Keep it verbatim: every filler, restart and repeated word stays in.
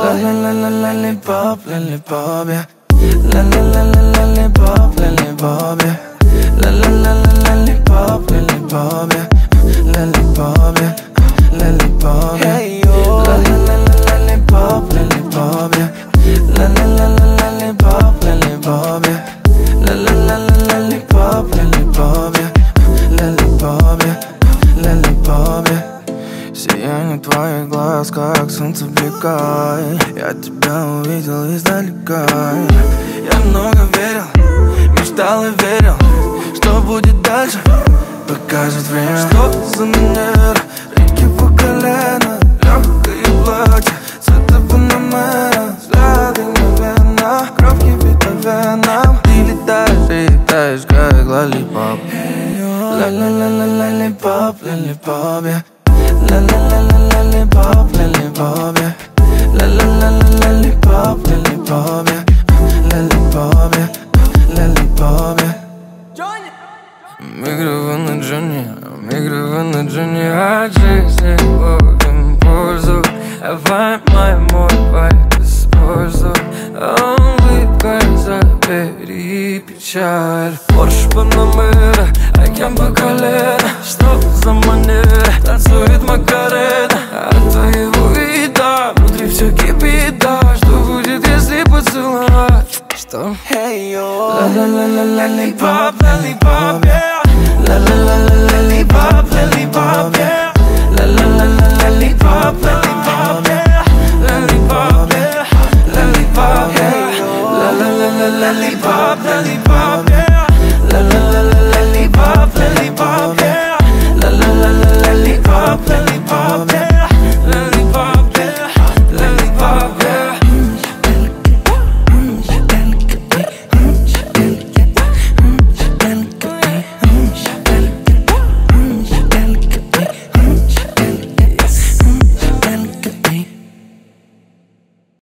La la la la lollipop, lollipop, yeah. La la la la lollipop, lollipop, yeah. La la la la lollipop, lollipop, yeah. Lollipop, yeah. Lollipop, yeah. Hey yo. La la la la lollipop, lollipop, yeah. La la la la lollipop, lollipop, yeah. La la la la lollipop, lollipop, yeah. Lollipop, yeah. Lollipop, yeah. Сияние твоих глаз, как солнце в бега. Я тебя увидел издалека. Я много верил, мечтал и верил, что будет дальше, покажет время. Что за манера, реки по колено, легкое платье, цвета панамера, взгляды мгновенно, кровь кипит по венам. Ты летаешь, ты летаешь, как лоллипоп. Ла-ла-ла-ла лоллипоп, лоллипоп, yeah. La la la la lollipop, lollipop, yeah. La la la la lollipop, lollipop, yeah. Lollipop, yeah. Lollipop, yeah. Микрофон на Джонни, микрофон на Джонни, от жизни ловим пользу. Давай мой вайб используй, улыбкой забери печаль. Порш Панамера, океан по колено. Что за манера, танцует Макарена. От твоего вида внутри все кипит, да. Что будет, если поцеловать? Что? Hey yo. La la la la lollipop, lollipop, yeah. La la la la lollipop, lollipop, yeah. La la la la lollipop, lollipop, yeah. Lollipop, yeah. Lollipop, yeah. La la la la lollipop, lollipop, yeah. La la